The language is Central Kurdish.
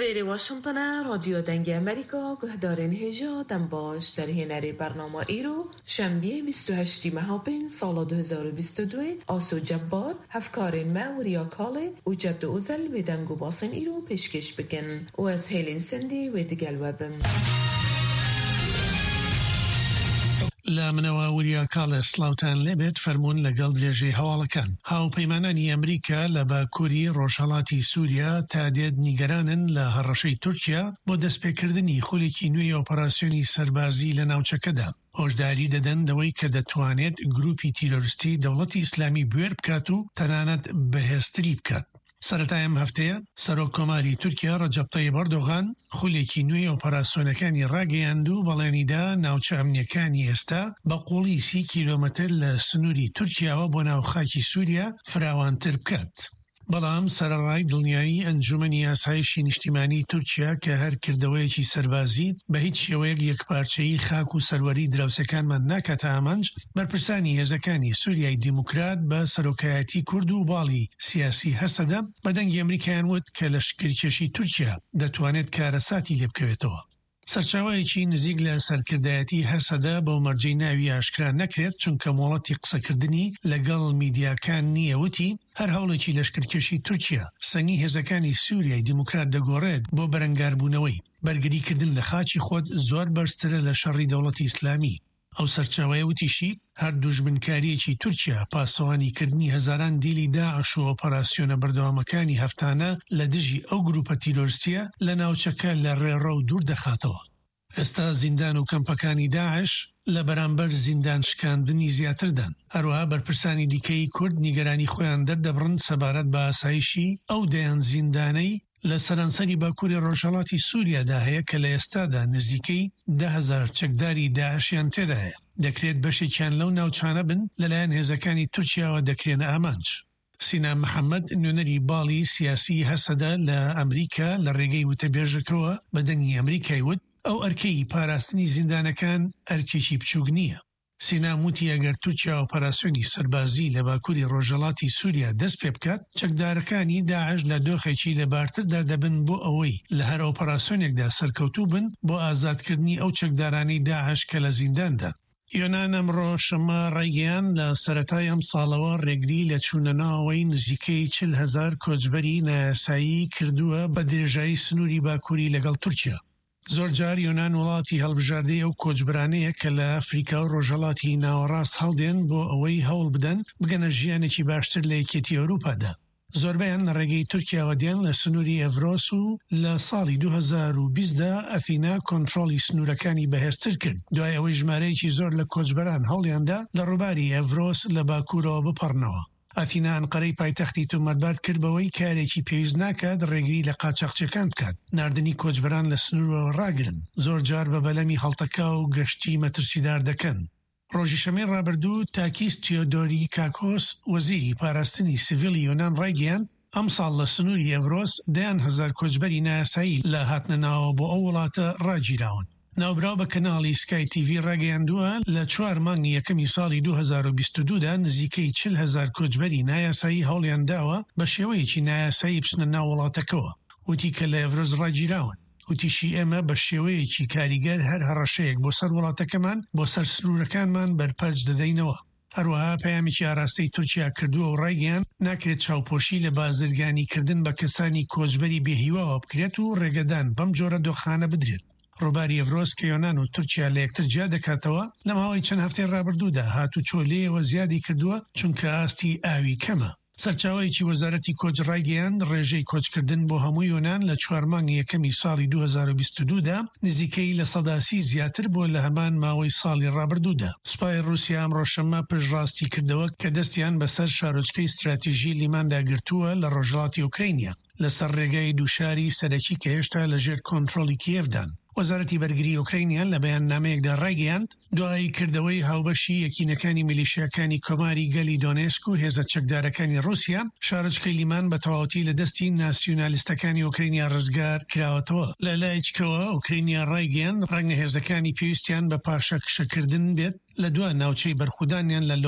لێرێ واشنطنە رادیۆ دەنگی ئەمریکا گوهدارên هێژە دەم باش دەرهێنەری بەرنامە ئیرۆ شەمبیە 28 مەهابێن ساڵا 2022 ئاسۆ جەبار هەفکارên me weriya kalê û cedd û zel wê deng û basên îro pêşkêş bikin û ez hêlên sendê wê digel we bim. لە منەوە وریا کاڵێ سلااوان لێبێت فەرمونون لەگەڵ درێژەی هەواڵەکان. هاوپەیمانانی ئەمریکا لە باکووری ڕۆژهەڵاتی سووریا تا دێت نیگەرانن لە هەڕەشەی تورکیا بۆ دەستپێکردنی خولێکی نوێی ئۆپەراسیۆنی سەربازی لە ناوچەکەدا. هۆشداری دەدەن دەوەی کە دەتوانێت گروپی تیرۆریستی دەوڵەتی ئیسلامی بوێر بکات و تەنانەت بەهێزتری بکات. سەرەتای ئەم هەفتەیە سەرۆک کۆماری تورکیا ڕەجەب تەیب ئەردۆغان خولێکی نوێی ئۆپەراسیۆنەکانی ڕاگەیاند و بەڵێنیدا ناوچە ئەمنیەکانی ئێستا بە قوڵی 30 کیلۆمەتر لە سنووری تورکیاوە بۆ ناو خاکی سووریا فراوانتر بکات. بەڵام سەرەڕای دڵنیایی ئەنجومەنی ئاسایشی نیشتیمانی تورکیا کە هەر کردەوەیەکی سەربازی بە هیچ شێوەیەک یەکپارچەیی خاک و سەروەری دراوسەکانمان ناکاتە ئامانج بەرپرسانی هێزەکانی سووریای دیموکرات بە سەرۆکایەتی کورد و باڵی سیاسی هەسەدە بە دەنگی ئەمریکایان وت کە لەشکریکێشی تورکیا دەتوانێت کارەساتی لێ بکەوێتەوە. سەرچاوایەکی نزیک لە سەرکردایەتی هەسەدا بەو مەرجەی ناوی ئاشکرا نەکرێت چونکە مۆڵەتی قسەکردنی لەگەڵ میدیاکان نییە وتی هەر هەوڵێکی لەشکرکێشی تورکیا سەنگی هێزەکانی سووریای دیموکرات دەگۆڕێت بۆ بەرەنگاربوونەوەی بەرگریکردن لە خاچی خۆت زۆر بەرزترە لە شەڕی دەوڵەتی ئیسلامی. ئەو سەرچاوایە وتیشی هەر دوژمنکاریەکی تورکیا پاسەوانیکردنی هەزاران دیلی داعش و ئۆپەراسیۆنە بەردەوامەکانی هەفتانە لە دژی ئەو گروپە تیرۆریستیە لە ناوچەکە لە ڕێڕە و دوور دەخاتەوە. ئێستا زیندان و کەمپەکانی داعش لە بەرامبەر زیندان شکاندنی زیاتردان. هەروەها بەرپرسانی دیکەی کورد نیگەرانی خۆیان دەردەبڕن سەبارەت بە ئاسایشی ئەو دەیان زیندانەی لە سەرانسەری باکووری ڕۆژهەڵاتی سووریادا هەیە کە لە ئێستادا نزیکەی 10,000 چەکداری داعشیان تێدایە. دەکرێت بەشێکیان لەو ناوچانە بن لەلایەن هێزەکانی تورکیاوە دەکرێنە ئامانج. سینا محەممەد نوێنەری باڵی سیاسی هەسەدا لە ئەمریکا لە ڕێگەی وتەبێژەکەوە بە دەنگی ئەمریکای وت ئەو ئەرکەی پاراستنی زیندانەکان ئەرکێکی بچووک نییە. سینا موتی ئەگەر تورکیا ئۆپەراسیۆنی سەربازی لە باکووری ڕۆژهەڵاتی سووریا دەست پێ بکات چەکدارەکانی داعش لە دۆخێکی لەبارتردا دەبن بۆ ئەوەی لە هەر ئۆپەراسیۆنێکدا سەرکەوتوو بن بۆ ئازادکردنی ئەو چەکدارانی داعش کە لە زینداندا. یۆنان ئەمڕۆ شەمە ڕێگەیان لە سەرەتای ئەم ساڵەوە ڕێگری لە چوونەناوەی نزیکەی 40,000 کۆچبەری نایاسایی کردووە بە درێژایی سنووری باکووری لەگەڵ تورکیا. زۆر جار یۆنان وڵاتی هەڵبژاردەی ئەو کۆچبرانەیە کە لە ئەفریقا و ڕۆژهەڵاتی ناوەڕاست هەڵدێن بۆ ئەوەی هەوڵ بدەن بگەنە ژیانێکی باشتر لە یەکێتی ئەوروپادا. زۆربیان لە ڕێگەی تورکیاوە دێن لە سنووری ئەڤرۆس و لە ساڵی 2020دا ئەثینا کۆنتڕۆڵی سنوورەکانی بەهێزتر کرد دوای ئەوەی ژمارەیەکی زۆر لە کۆچبەران هەوڵیاندا لە ڕووباری ئەڤرۆس لە باکوورەوە بپەڕنەوە. ئەتینا ئەنقەرەی پایتەختی تۆمەتبار کرد بەوەی کارێکی پێویست ناکات ڕێگری لە قاچاقچیەکان بکات ناردنی کۆچبەران لە سنوورەوە ڕاگرن زۆر جار بە بەلەمی هەڵتەکا و گەشتی مەترسیدار دەکەن. ڕۆژی شەمەی ڕابردوو تاکیس تیۆدۆری کاکۆس وەزیری پاراستنی سیڤیلی یۆنان ڕایگەیاند ئەم ساڵ لە سنووری ئەڤرۆس 10,000 کۆچبەری نایاسایی لە هاتنەناوە بۆ ئەو وڵاتە ڕاگیراون. ناوبراو بە کەناڵی سکای تیڤی ڕاگەیاندووە لە 4 مانگی یەکەمی ساڵی 2022دا نزیکەی 40,000 کۆچبەری نایاسایی هەوڵیان داوە بە شێوەیەکی نایاسایی بچنە ناو وڵاتەکەوە. وتی کە لە ئەڤرۆس ڕاگیراون. وتیشی ئێمە بە شێوەیەکی کاریگەر هەر هەڕەشەیەک بۆ سەر وڵاتەکەمان بۆ سەر سنوورەکانمان بەرپەرچ دەدەینەوە. هەروەها پەیامێکی ئاراستەی تورکیا کردووە و ڕایگەیاند ناکرێت چاوپۆشی لە بازرگانیکردن بە کەسانی کۆچبەری بێهیواوە بکرێت و ڕێگەدان بەم جۆرە دۆخانە بدرێت. ڕووباری ئەڤرۆس کە یۆنان و تورکیا لە یەکتر جیا دەکاتەوە لە ماوەی چەند هەفتەی ڕابردوودا هاتوچۆ لێەوە زیادی کردووە چونکە ئاستی ئاوی کەمە. سەرچاوەیەکی وەزارەتی کۆچ ڕایگەیاند ڕێژەی کۆچکردن بۆ هەموو یۆنان لە 4 مانگی یەکەمی ساڵی 2022دا نزیکەی لە 100% زیاتر بۆ لە هەمان ماوەی ساڵی ڕابردوودا. سوپای رووسیا ئەمڕۆ شەمە پشتڕاستی کردەوە کە دەستیان بەسەر شارۆچکەی استراتیژی لیماندا گرتووە لە ڕۆژهەڵاتی ئوکراینیا لەسەر ڕێگای دووشاری سەرەکی کە هێشتا لەژێر کۆنتڕۆڵی کیێڤدان. وەزارەتی بەرگری ئوکراینیان لە بەیاننامەیەکدا ڕایگەیاند دوای کردەوەی هاوبەشی یەکینەکانی میلیشیاکانی کۆماری گەلی دۆنێسک و هێزە چەکدارەکانی رووسیا شارۆچکەی لیمان بە تەواوەتی لە دەستی ناسیۆنالیستەکانی ئوکراینیا ڕزگار کراوەتەوە. لە لایەکەوە ئوکراینیا ڕایگەیاند ڕەنگە هێزەکانی پێویستیان بە پاشەکشەکردن بێت لە دوای ناوچەی بەرخودانیان لە